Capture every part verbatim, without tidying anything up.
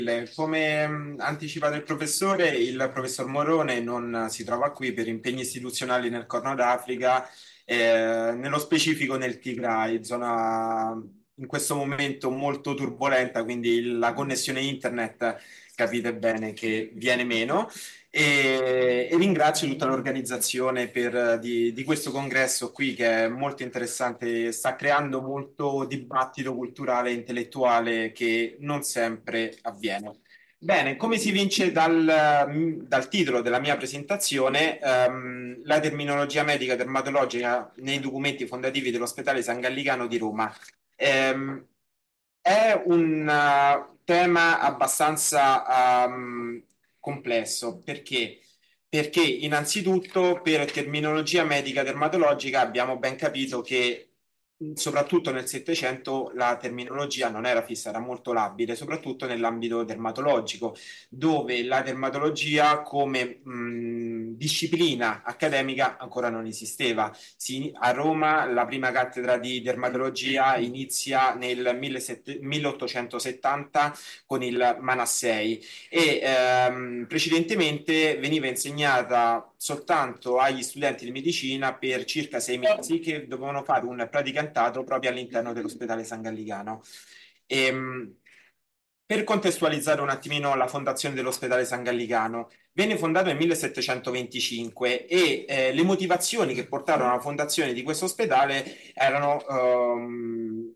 Come mh, anticipato il professore, il professor Morone non si trova qui per impegni istituzionali nel Corno d'Africa, eh, nello specifico nel Tigray, zona in questo momento molto turbolenta, quindi il- la connessione internet capite bene che viene meno. E, e ringrazio tutta l'organizzazione per- di, di questo congresso qui che è molto interessante, sta creando molto dibattito culturale e intellettuale che non sempre avviene. Bene, come si vince dal, dal titolo della mia presentazione, ehm, la terminologia medica dermatologica nei documenti fondativi dell'ospedale San Gallicano di Roma. Ehm, è un uh, tema abbastanza um, complesso perché? Perché innanzitutto per terminologia medica dermatologica abbiamo ben capito che soprattutto nel Settecento la terminologia non era fissa, era molto labile, soprattutto nell'ambito dermatologico, dove la dermatologia come mh, disciplina accademica ancora non esisteva. Si- a Roma la prima cattedra di dermatologia inizia nel milleottocentosettanta con il Manassei e ehm, precedentemente veniva insegnata soltanto agli studenti di medicina per circa sei mesi che dovevano fare un praticantato proprio all'interno dell'ospedale San Gallicano. Ehm, per contestualizzare un attimino la fondazione dell'ospedale San Gallicano, venne fondato nel millesettecentoventicinque e eh, le motivazioni che portarono alla fondazione di questo ospedale erano, ehm,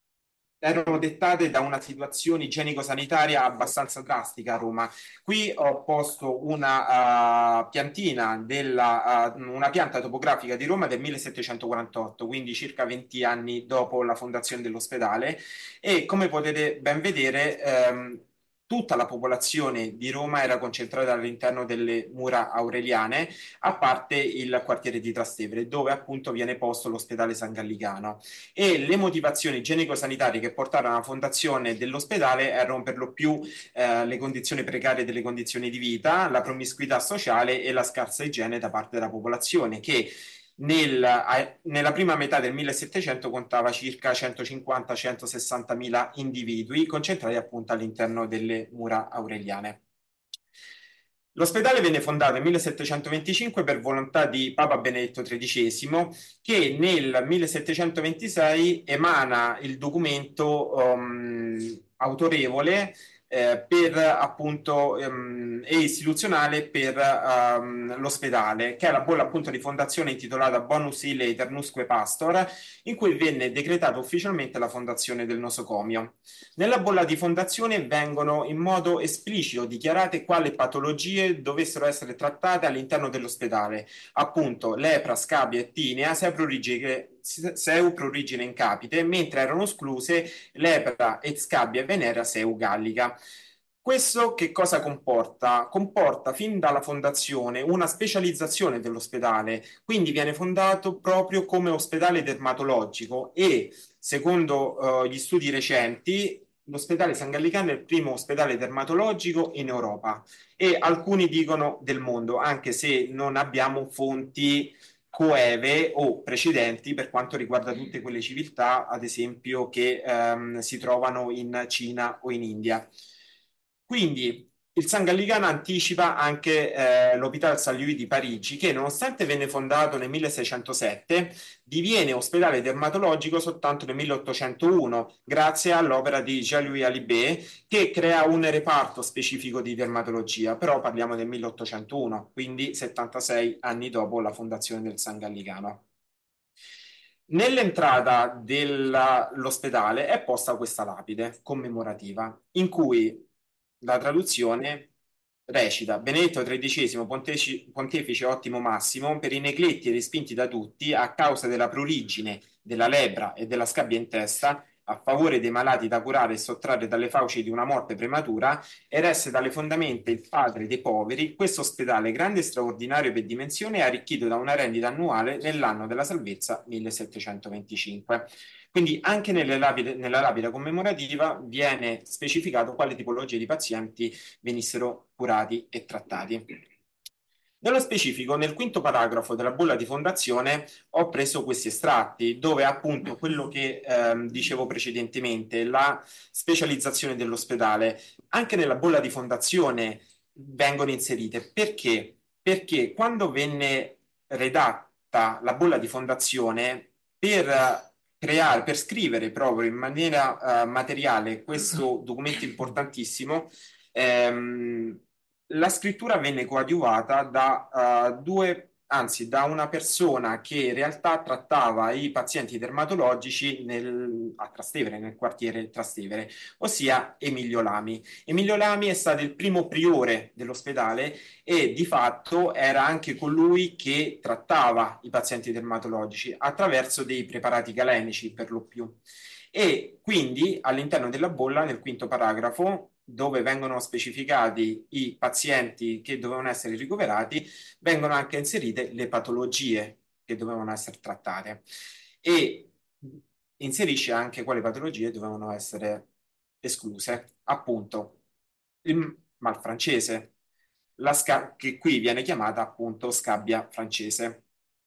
erano dettate da una situazione igienico-sanitaria abbastanza drastica a Roma. Qui ho posto una uh, piantina della, uh, una pianta topografica di Roma del millesettecentoquarantotto, quindi circa venti anni dopo la fondazione dell'ospedale e come potete ben vedere ehm, tutta la popolazione di Roma era concentrata all'interno delle mura aureliane, a parte il quartiere di Trastevere, dove appunto viene posto l'ospedale San Gallicano. E le motivazioni igienico-sanitarie che portarono alla fondazione dell'ospedale erano per lo più eh, le condizioni precarie delle condizioni di vita, la promiscuità sociale e la scarsa igiene da parte della popolazione, che nel, a, nella prima metà del millesettecento contava circa centocinquanta-centosessanta mila individui concentrati appunto all'interno delle mura aureliane. L'ospedale venne fondato nel millesettecentoventicinque per volontà di Papa Benedetto tredicesimo, che nel millesettecentoventisei emana il documento um, autorevole eh, per appunto ehm, e istituzionale per ehm, l'ospedale, che è la bolla appunto di fondazione intitolata Bonus Ille Eternusque Pastor, in cui venne decretata ufficialmente la fondazione del nosocomio. Nella bolla di fondazione vengono in modo esplicito dichiarate quali patologie dovessero essere trattate all'interno dell'ospedale, appunto lepra, scabia e tinea, seupro-origine, seupro-origine in capite, mentre erano escluse lepra e scabbia e venera seu gallica. Questo che cosa comporta? Comporta fin dalla fondazione una specializzazione dell'ospedale, quindi viene fondato proprio come ospedale dermatologico e, secondo eh, gli studi recenti, l'ospedale San Gallicano è il primo ospedale dermatologico in Europa e alcuni dicono del mondo, anche se non abbiamo fonti coeve o precedenti per quanto riguarda tutte quelle civiltà, ad esempio, che ehm, si trovano in Cina o in India. Quindi il San Gallicano anticipa anche eh, l'Hôpital Saint-Louis di Parigi, che nonostante venne fondato nel milleseicentosette, diviene ospedale dermatologico soltanto nel milleottocentouno, grazie all'opera di Jean-Louis Alibé, che crea un reparto specifico di dermatologia, però parliamo del milleottocentouno, quindi settantasei anni dopo la fondazione del San Gallicano. Nell'entrata dell'ospedale è posta questa lapide commemorativa in cui la traduzione recita Benedetto tredicesimo, pontefice, pontefice ottimo massimo, per i negletti e respinti da tutti a causa della prurigine, della lebbra e della scabbia in testa, a favore dei malati da curare e sottrarre dalle fauci di una morte prematura, eresse dalle fondamenta il padre dei poveri, questo ospedale grande e straordinario per dimensione è arricchito da una rendita annuale nell'anno della salvezza millesettecentoventicinque. Quindi anche nelle lapide, nella lapide commemorativa viene specificato quale tipologia di pazienti venissero curati e trattati. Nello specifico, nel quinto paragrafo della bolla di fondazione ho preso questi estratti, dove appunto quello che ehm, dicevo precedentemente, la specializzazione dell'ospedale, anche nella bolla di fondazione vengono inserite. Perché? Perché quando venne redatta la bolla di fondazione per eh, creare, per scrivere proprio in maniera eh, materiale questo documento importantissimo, ehm, la scrittura venne coadiuvata da uh, due, anzi, da una persona che in realtà trattava i pazienti dermatologici nel, a Trastevere, nel quartiere Trastevere, ossia Emilio Lami. Emilio Lami è stato il primo priore dell'ospedale e di fatto era anche colui che trattava i pazienti dermatologici attraverso dei preparati galenici per lo più. E quindi all'interno della bolla, nel quinto paragrafo, dove vengono specificati i pazienti che dovevano essere ricoverati, vengono anche inserite le patologie che dovevano essere trattate e inserisce anche quali patologie dovevano essere escluse, appunto il mal francese, la sca- che qui viene chiamata appunto scabbia francese.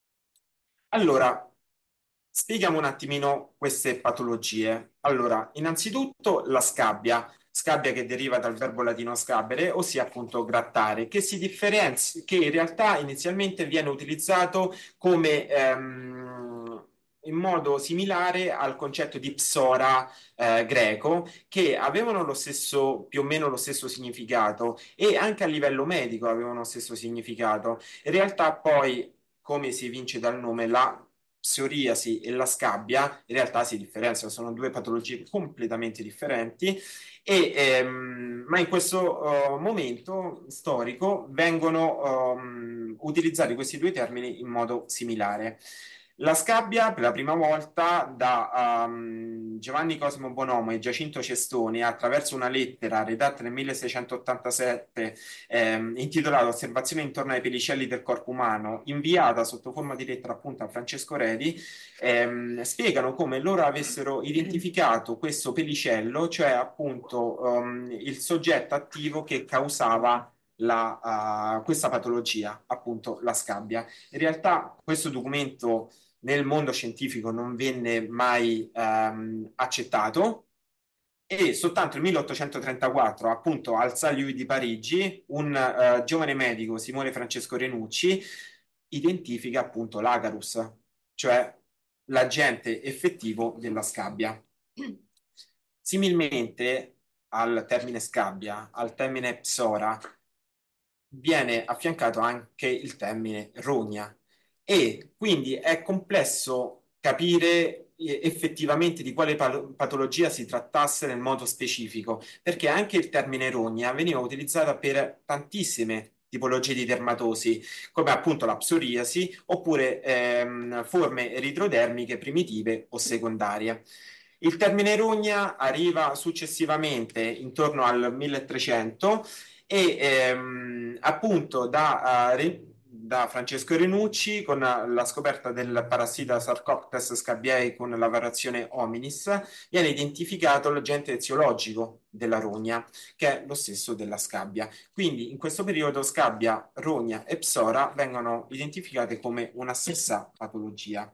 Allora, spieghiamo un attimino queste patologie. Allora, innanzitutto la scabbia, scabbia che deriva dal verbo latino scabbere, ossia appunto grattare, che si differenzia, che in realtà inizialmente viene utilizzato come ehm, in modo similare al concetto di psora eh, greco, che avevano lo stesso, più o meno lo stesso significato e anche a livello medico avevano lo stesso significato. In realtà poi, come si evince dal nome, la psoriasi e la scabbia in realtà si differenziano, sono due patologie completamente differenti, e, ehm, ma in questo uh, momento storico vengono um, utilizzati questi due termini in modo similare. La scabbia, per la prima volta, da um, Giovanni Cosimo Bonomo e Giacinto Cestoni, attraverso una lettera redatta nel milleseicentottantasette, ehm, intitolata Osservazione intorno ai pelicelli del corpo umano, inviata sotto forma di lettera appunto a Francesco Redi, ehm, spiegano come loro avessero identificato questo pelicello, cioè appunto um, il soggetto attivo che causava la, uh, questa patologia, appunto la scabbia. In realtà questo documento nel mondo scientifico non venne mai ehm, accettato e soltanto nel milleottocentotrentaquattro, appunto al S A L U di Parigi, un eh, giovane medico, Simone Francesco Renucci, identifica appunto l'agarus, cioè l'agente effettivo della scabbia. Similmente al termine scabbia, al termine psora, viene affiancato anche il termine rogna e quindi è complesso capire eh, effettivamente di quale pal- patologia si trattasse nel modo specifico, perché anche il termine rogna veniva utilizzato per tantissime tipologie di dermatosi, come appunto la psoriasi, oppure ehm, forme eritrodermiche primitive o secondarie. Il termine rogna arriva successivamente intorno al milletrecento e ehm, appunto da, uh, Re- da Francesco Renucci con la scoperta del parassita Sarcoptes scabiei con la variazione hominis viene identificato l'agente eziologico della rogna, che è lo stesso della scabbia. Quindi in questo periodo scabbia, rogna e psora vengono identificate come una stessa patologia.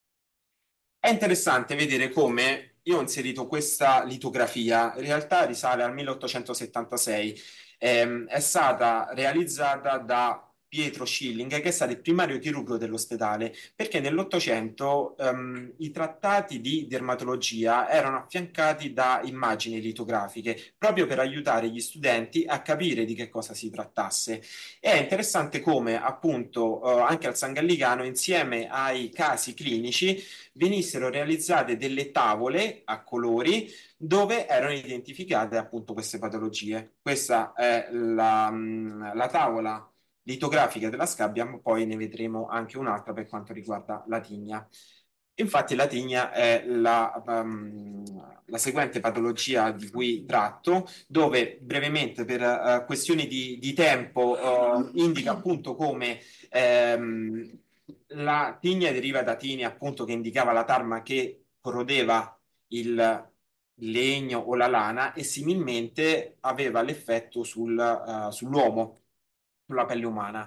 È interessante vedere come io ho inserito questa litografia, in realtà risale al milleottocentosettantasei. Ehm, è stata realizzata da Pietro Schilling, che è stato il primario chirurgo dell'ospedale, perché nell'Ottocento ehm, i trattati di dermatologia erano affiancati da immagini litografiche, proprio per aiutare gli studenti a capire di che cosa si trattasse. È interessante come appunto eh, anche al San Gallicano, insieme ai casi clinici, venissero realizzate delle tavole a colori dove erano identificate appunto queste patologie. Questa è la, la tavola litografica della scabbia, ma poi ne vedremo anche un'altra per quanto riguarda la tigna. Infatti la tigna è la, um, la seguente patologia di cui tratto, dove brevemente per uh, questioni di, di tempo uh, indica appunto come ehm, la tigna deriva da tine, appunto, che indicava la tarma che corrodeva il legno o la lana e similmente aveva l'effetto sul, uh, sull'uomo, sulla pelle umana.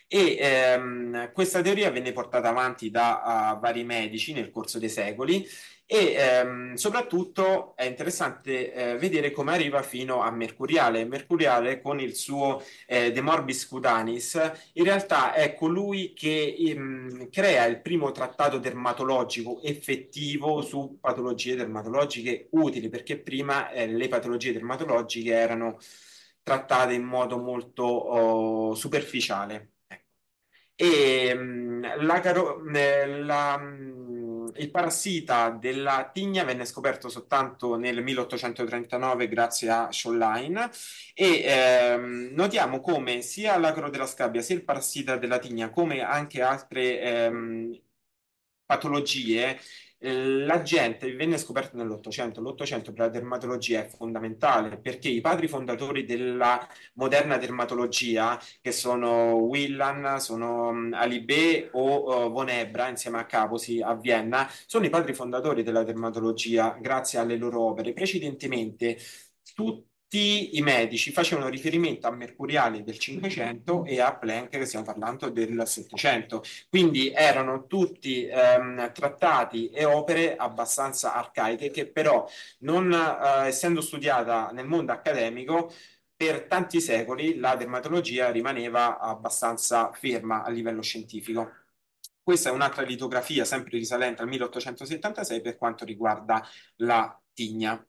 E ehm, questa teoria venne portata avanti da uh, vari medici nel corso dei secoli e ehm, soprattutto è interessante eh, vedere come arriva fino a Mercuriale. Mercuriale con il suo eh, De Morbis Cutanis in realtà è colui che ehm, crea il primo trattato dermatologico effettivo su patologie dermatologiche utili, perché prima eh, le patologie dermatologiche erano trattate in modo molto oh, superficiale. Ecco. E mh, la caro- eh, la, mh, il parassita della tigna venne scoperto soltanto nel milleottocentotrentanove grazie a Schollein e ehm, notiamo come sia l'acro della scabbia sia il parassita della tigna come anche altre ehm, patologie eh, la gente venne scoperta nell'Ottocento. L'Ottocento per la dermatologia è fondamentale perché i padri fondatori della moderna dermatologia, che sono Wieland, sono mh, Alibé o uh, Von Ebra, insieme a Caposi a Vienna, sono i padri fondatori della dermatologia grazie alle loro opere. Precedentemente, tutti i medici facevano riferimento a Mercuriali del Cinquecento e a Planck, che stiamo parlando del Settecento. Quindi erano tutti ehm, trattati e opere abbastanza arcaiche che però, non eh, essendo studiata nel mondo accademico, per tanti secoli la dermatologia rimaneva abbastanza ferma a livello scientifico. Questa è un'altra litografia, sempre risalente al milleottocentosettantasei, per quanto riguarda la tigna.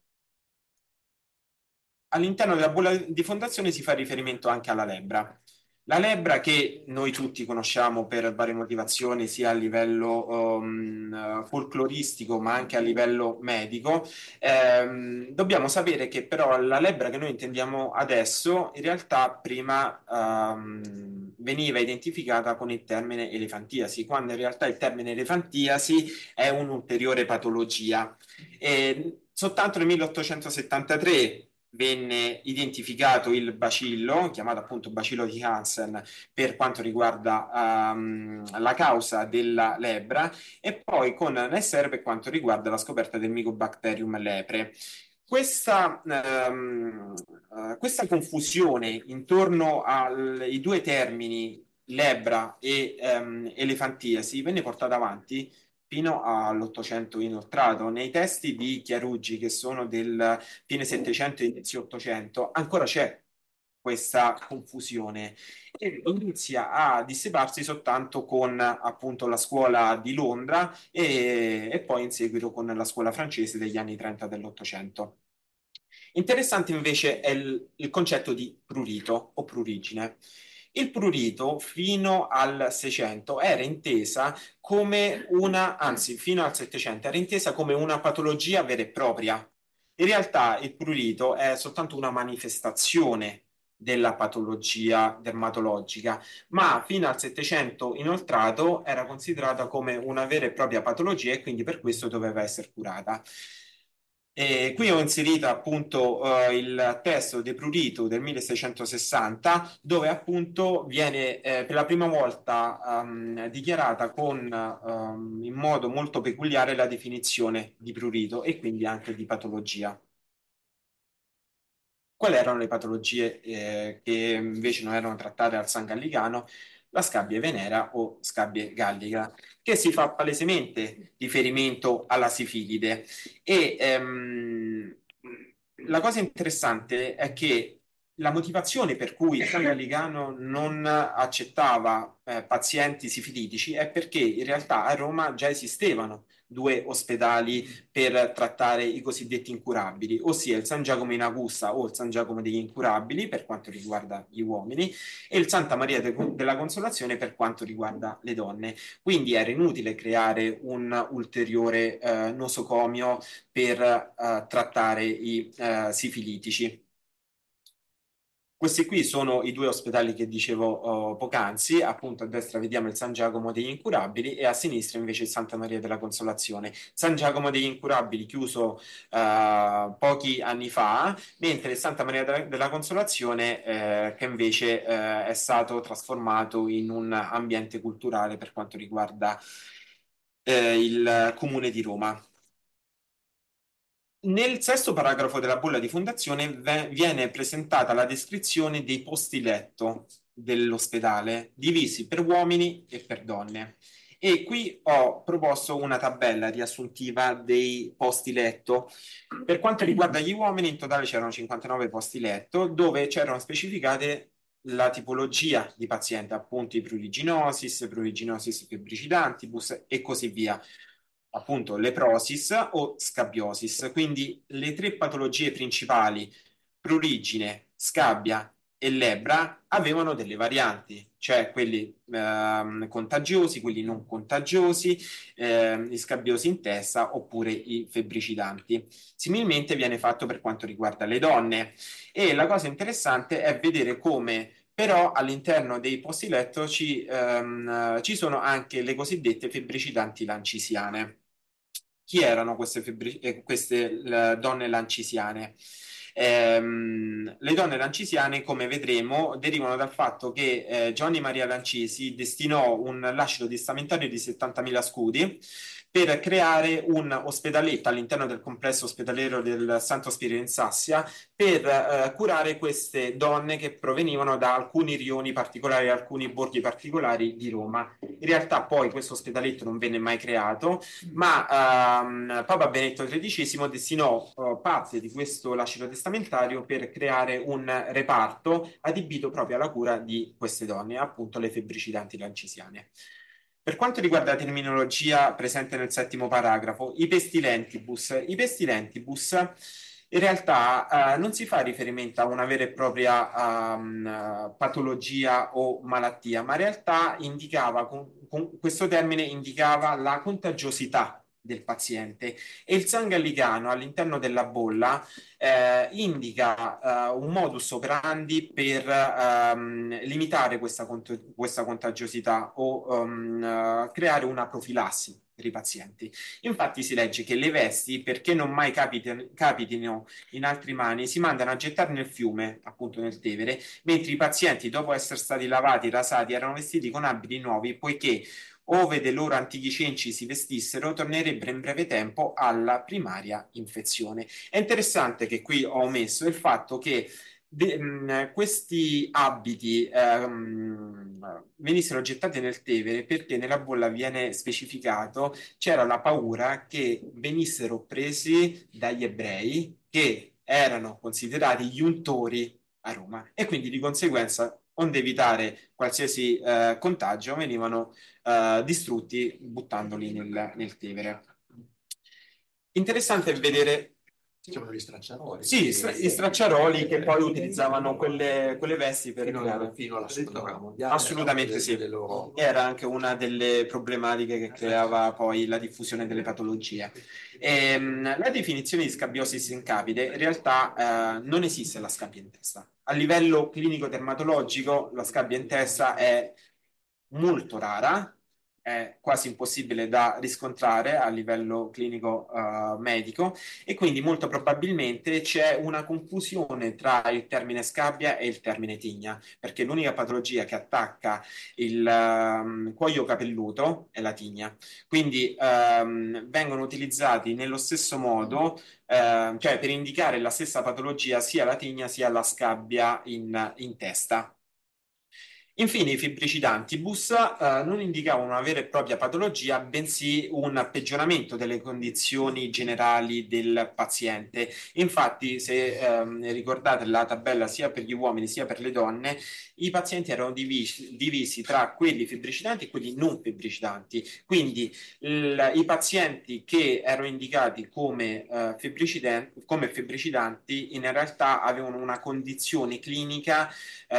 All'interno della bolla di fondazione si fa riferimento anche alla lebbra. La lebbra che noi tutti conosciamo per varie motivazioni, sia a livello um, folcloristico ma anche a livello medico, ehm, dobbiamo sapere che però la lebbra che noi intendiamo adesso in realtà prima um, veniva identificata con il termine elefantiasi, quando in realtà il termine elefantiasi è un'ulteriore patologia. E soltanto nel milleottocentosettantatré venne identificato il bacillo, chiamato appunto bacillo di Hansen, per quanto riguarda um, la causa della lebbra, e poi con Neisseria per quanto riguarda la scoperta del Mycobacterium lepre. Questa, ehm, eh, questa confusione intorno ai due termini lebbra e ehm, elefantiasi venne portata avanti fino all'Ottocento inoltrato. Nei testi di Chiaruggi, che sono del fine Settecento e inizio Ottocento, ancora c'è questa confusione e inizia a dissiparsi soltanto con appunto la scuola di Londra e, e poi in seguito con la scuola francese degli anni trenta dell'Ottocento. Interessante invece è il, il concetto di prurito o prurigine. Il prurito fino al Seicento era intesa come una, anzi fino al Settecento era intesa come una patologia vera e propria. In realtà il prurito è soltanto una manifestazione della patologia dermatologica, ma fino al Settecento inoltrato era considerata come una vera e propria patologia e quindi per questo doveva essere curata. E qui ho inserito appunto eh, il testo De Prurito del milleseicentosessanta, dove appunto viene eh, per la prima volta ehm, dichiarata con, ehm, in modo molto peculiare la definizione di prurito e quindi anche di patologia. Quali erano le patologie eh, che invece non erano trattate al San Gallicano? La scabbia venera o scabbia gallica, che si fa palesemente riferimento alla sifilide. E ehm, la cosa interessante è che la motivazione per cui il San Gallicano non accettava eh, pazienti sifilitici è perché in realtà a Roma già esistevano due ospedali per trattare i cosiddetti incurabili, ossia il San Giacomo in Augusta o il San Giacomo degli Incurabili per quanto riguarda gli uomini e il Santa Maria de- della Consolazione per quanto riguarda le donne. Quindi era inutile creare un ulteriore eh, nosocomio per eh, trattare i eh, sifilitici. Questi qui sono i due ospedali che dicevo oh, poc'anzi, appunto a destra vediamo il San Giacomo degli Incurabili e a sinistra invece il Santa Maria della Consolazione. San Giacomo degli Incurabili chiuso eh, pochi anni fa, mentre il Santa Maria della, della Consolazione eh, che invece eh, è stato trasformato in un ambiente culturale per quanto riguarda eh, il Comune di Roma. Nel sesto paragrafo della bolla di fondazione ve- viene presentata la descrizione dei posti letto dell'ospedale, divisi per uomini e per donne. E qui ho proposto una tabella riassuntiva dei posti letto. Per quanto riguarda gli uomini, in totale c'erano cinquantanove posti letto, dove c'erano specificate la tipologia di paziente, appunto i pruriginosis, pruriginosis febbricidantibus e così via, appunto leprosis o scabbiosis. Quindi le tre patologie principali, prurigine, scabbia e lebbra, avevano delle varianti, cioè quelli ehm, contagiosi, quelli non contagiosi, ehm, gli scabbiosi in testa oppure i febbricidanti. Similmente viene fatto per quanto riguarda le donne. E la cosa interessante è vedere come però all'interno dei posti letto ci, ehm, ci sono anche le cosiddette febbricidanti lancisiane. Chi erano queste, febbri- eh, queste eh, donne lancisiane? Ehm, le donne lancisiane, come vedremo, derivano dal fatto che eh, Giovanni Maria Lancisi destinò un lascito testamentario di settantamila scudi per creare un ospedaletto all'interno del complesso ospedaliero del Santo Spirito in Sassia per eh, curare queste donne che provenivano da alcuni rioni particolari, alcuni borghi particolari di Roma. In realtà poi questo ospedaletto non venne mai creato, ma ehm, Papa Benedetto tredicesimo destinò eh, parte di questo lascito testamentario per creare un reparto adibito proprio alla cura di queste donne, appunto le febbricidanti lancisiane. Per quanto riguarda la terminologia presente nel settimo paragrafo, i pestilentibus, i pestilentibus in realtà eh, non si fa riferimento a una vera e propria um, patologia o malattia, ma in realtà indicava, con, con questo termine indicava la contagiosità del paziente e il sangallicano all'interno della bolla eh, indica eh, un modus operandi per ehm, limitare questa, cont- questa contagiosità o um, eh, creare una profilassi per i pazienti. Infatti si legge che le vesti, perché non mai capitino, capitino in altri mani, si mandano a gettare nel fiume, appunto nel Tevere, mentre i pazienti, dopo essere stati lavati, rasati, erano vestiti con abiti nuovi, poiché ove dei loro antichi cenci si vestissero, tornerebbero in breve tempo alla primaria infezione. È interessante che qui ho omesso il fatto che de, mh, questi abiti ehm, venissero gettati nel Tevere perché nella bolla viene specificato c'era la paura che venissero presi dagli ebrei che erano considerati gli untori a Roma e quindi di conseguenza, onde evitare qualsiasi eh, contagio, venivano eh, distrutti buttandoli nel, nel Tevere. Interessante vedere. Si chiamano gli stracciaroli. Sì, stra- gli stracciaroli che poi utilizzavano quelle, quelle vesti per Fino, creare. fino alla seconda guerra mondiale. Assolutamente delle, sì. delle loro... Era anche una delle problematiche che creava poi la diffusione delle patologie. Ehm, la definizione di scabbiosis in capite, in realtà eh, non esiste la scabbia in testa. A livello clinico-dermatologico, la scabbia in testa è molto rara, è quasi impossibile da riscontrare a livello clinico eh, medico e quindi molto probabilmente c'è una confusione tra il termine scabbia e il termine tigna, perché l'unica patologia che attacca il ehm, cuoio capelluto è la tigna. Quindi ehm, vengono utilizzati nello stesso modo, ehm, cioè per indicare la stessa patologia sia la tigna sia la scabbia in in testa. Infine, i febbricidantibus eh, non indicavano una vera e propria patologia, bensì un peggioramento delle condizioni generali del paziente. Infatti, se ehm, ricordate la tabella sia per gli uomini sia per le donne, i pazienti erano divisi, divisi tra quelli febbricidanti e quelli non febbricidanti. Quindi il- i pazienti che erano indicati come, eh, febbricidanti, come febbricidanti in realtà avevano una condizione clinica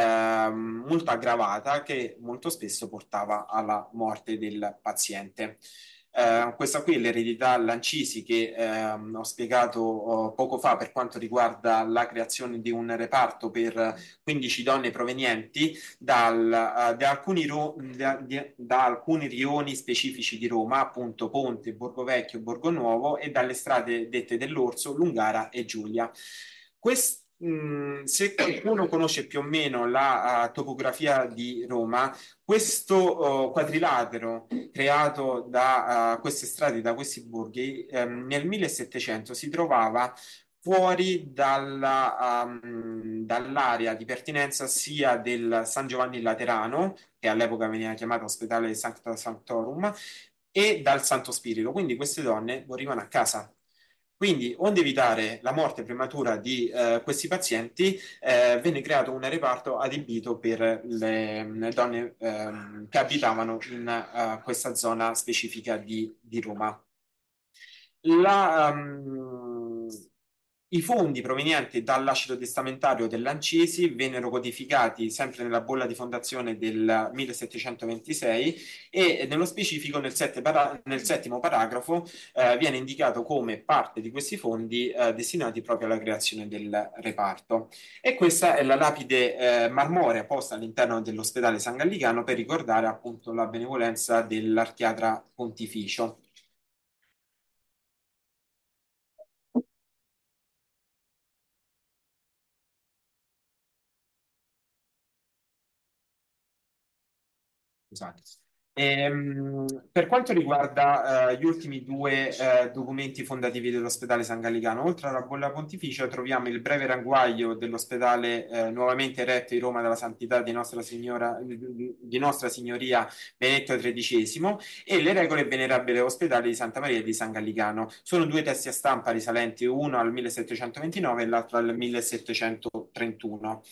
ehm, molto aggravata che molto spesso portava alla morte del paziente. Eh, questa qui è l'eredità Lancisi che ehm, ho spiegato oh, poco fa per quanto riguarda la creazione di un reparto per quindici donne provenienti dal, eh, da, alcuni ro- da, di- da alcuni rioni specifici di Roma, appunto Ponte, Borgo Vecchio, Borgo Nuovo e dalle strade dette dell'Orso, Lungara e Giulia. Quest- mh, se qualcuno conosce più o meno la uh, topografia di Roma, questo uh, quadrilatero creato da uh, queste strade, da questi borghi, ehm, nel millesettecento si trovava fuori dalla, um, dall'area di pertinenza sia del San Giovanni Laterano, che all'epoca veniva chiamato Ospedale Sancta Sanctorum, e dal Santo Spirito. Quindi queste donne morivano a casa. Quindi, onde evitare la morte prematura di eh, questi pazienti, eh, venne creato un reparto adibito per le, le donne ehm, che abitavano in eh, questa zona specifica di, di Roma. La, um, I fondi provenienti dall'acido testamentario dell'Ancisi vennero codificati sempre nella bolla di fondazione del millesettecentoventisei e nello specifico nel, sette para- nel settimo paragrafo eh, viene indicato come parte di questi fondi eh, destinati proprio alla creazione del reparto. E questa è la lapide eh, marmorea posta all'interno dell'ospedale San Gallicano per ricordare appunto la benevolenza dell'archiatra pontificio. Esatto. Ehm, per quanto riguarda eh, gli ultimi due eh, documenti fondativi dell'ospedale San Gallicano, oltre alla bolla pontificia troviamo il breve ragguaglio dell'ospedale eh, nuovamente eretto in Roma dalla Santità di Nostra, Signora, di Nostra Signoria Benedetto tredicesimo e le regole venerabile ospedale di Santa Maria di San Gallicano. Sono due testi a stampa risalenti uno al millesettecentoventinove e l'altro al millesettecentotrentuno.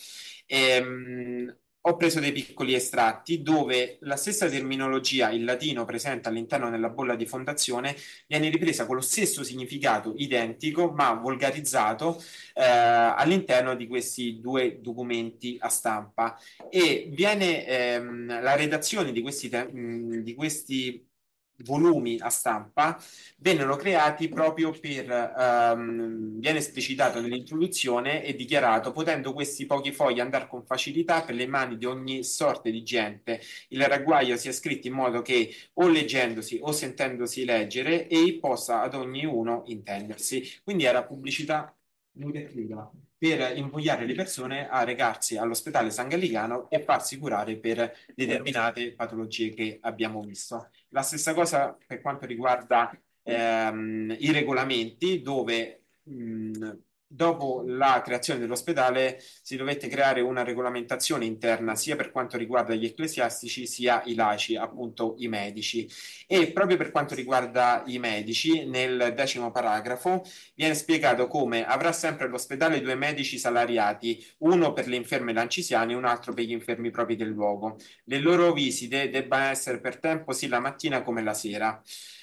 Ehm, ho preso dei piccoli estratti dove la stessa terminologia in latino presente all'interno della bolla di fondazione viene ripresa con lo stesso significato identico ma volgarizzato eh, all'interno di questi due documenti a stampa e viene ehm, la redazione di questi, te- mh, di questi volumi a stampa vennero creati proprio per, ehm, viene esplicitato nell'introduzione e dichiarato, potendo questi pochi fogli andare con facilità per le mani di ogni sorta di gente, il ragguaglio sia scritto in modo che o leggendosi o sentendosi leggere, ei possa ad ognuno intendersi. Quindi era pubblicità negativa per invogliare le persone a recarsi all'ospedale San Gallicano e farsi curare per determinate patologie che abbiamo visto. La stessa cosa per quanto riguarda ehm, i regolamenti, dove mh, dopo la creazione dell'ospedale si dovette creare una regolamentazione interna sia per quanto riguarda gli ecclesiastici sia i laici, appunto i medici. E proprio per quanto riguarda i medici, nel decimo paragrafo viene spiegato come avrà sempre l'ospedale due medici salariati, uno per le inferme lancisiane e un altro per gli infermi propri del luogo. Le loro visite debbano essere per tempo sia la mattina come la sera.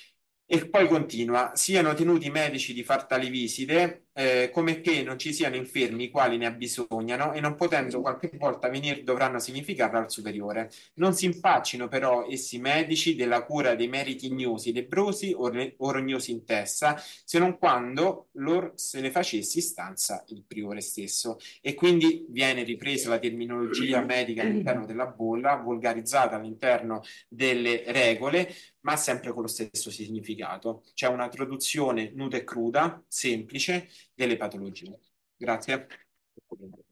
E poi continua, siano tenuti i medici di far tali visite, eh, come che non ci siano infermi i quali ne abbisognano e non potendo qualche volta venire dovranno significarlo al superiore. Non si impaccino però essi medici della cura dei meriti ignosi, lebbrosi o, re- o rognosi in testa, se non quando lor se ne facessi stanza il priore stesso. E quindi viene ripresa la terminologia medica all'interno della bolla, volgarizzata all'interno delle regole, ma sempre con lo stesso significato. C'è una traduzione nuda e cruda, semplice, delle patologie. Grazie.